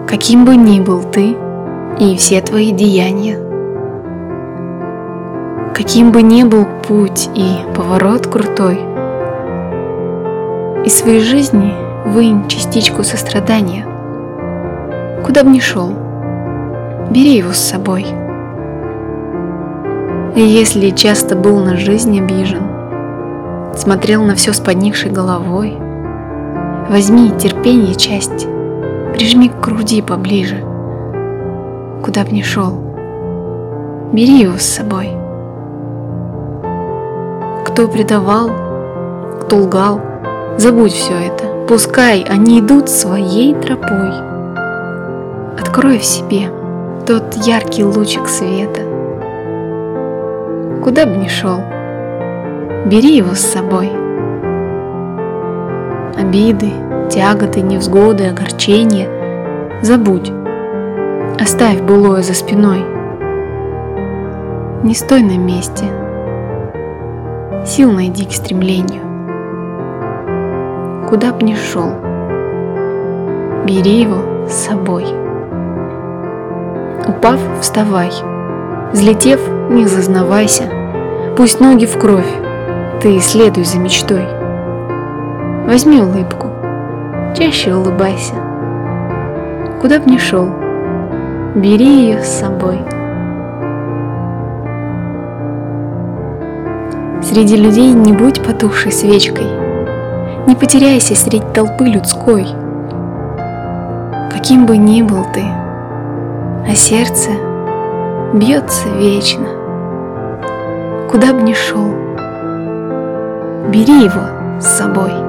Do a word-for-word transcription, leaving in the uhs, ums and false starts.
Каким бы ни был ты и все твои деяния, каким бы ни был путь и поворот крутой, из своей жизни вынь частичку сострадания. Куда б ни шел, бери его с собой. И если часто был на жизнь обижен, смотрел на все с подникшей головой, возьми терпение часть, прижми к груди поближе. Куда б ни шел, бери его с собой. Кто предавал, кто лгал, забудь все это, пускай они идут своей тропой. Открой в себе тот яркий лучик света. Куда бы ни шел, бери его с собой. Обиды, тяготы, невзгоды, огорчения забудь, оставь былое за спиной. Не стой на месте, сил найди к стремлению. Куда б ни шел, бери его с собой. Упав, вставай, взлетев, не зазнавайся, пусть ноги в кровь, ты следуй за мечтой. Возьми улыбку, чаще улыбайся. Куда б ни шел, бери ее с собой. Среди людей не будь потухшей свечкой, не потеряйся среди толпы людской. Каким бы ни был ты, а сердце бьется вечно. Куда б ни шел, бери его с собой.